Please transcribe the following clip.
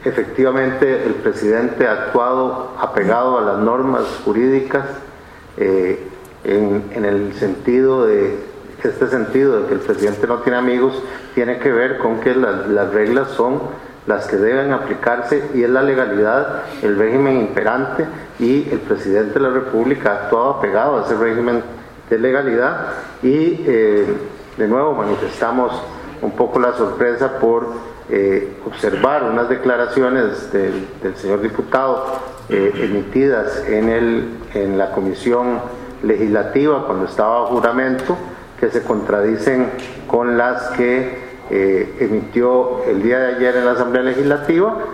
Efectivamente, el presidente ha actuado apegado a las normas jurídicas en el sentido de que el presidente no tiene amigos, tiene que ver con que las reglas son las que deben aplicarse y es la legalidad, el régimen imperante, y el presidente de la República ha actuado apegado a ese régimen de legalidad y de nuevo manifestamos un poco la sorpresa por observar unas declaraciones del señor diputado emitidas en la comisión legislativa cuando estaba bajo juramento, que se contradicen con las que emitió el día de ayer en la Asamblea Legislativa,